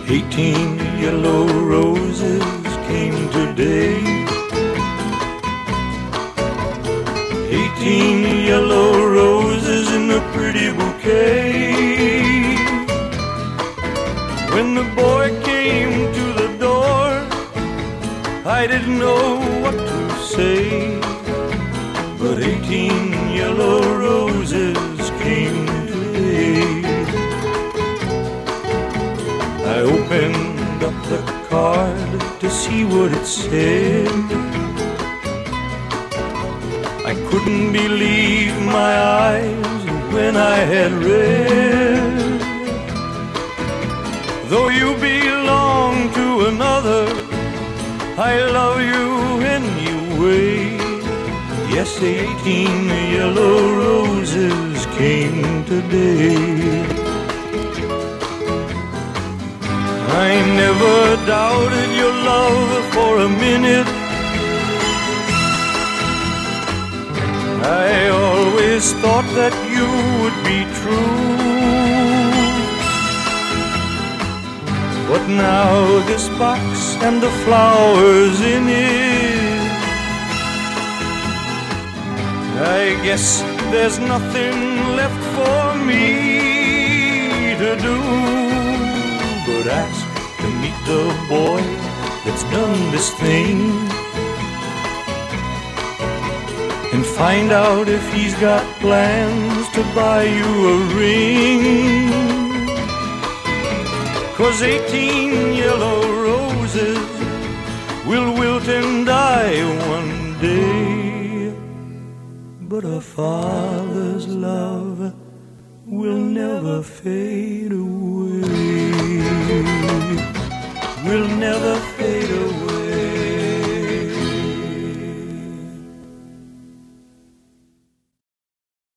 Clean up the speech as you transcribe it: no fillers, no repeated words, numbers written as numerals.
18 yellow roses came today. 18 yellow roses in a pretty bouquet. When the boy came to the door, I didn't know what to say, but 18 yellow roses came today. I opened up the card to see what it said. I couldn't believe my eyes when I had read. Though you belong to another, I love you anyway. Yes, 18 yellow roses came today. I never doubted your love for a minute. I always thought that you would be true. But now this box and the flowers in it, I guess there's nothing left for me to do but ask to meet the boy that's done this thing, and find out if he's got plans to buy you a ring. 'Cause 18 yellow roses will wilt and die one day, but a father's love will never fade away. Will never fade away.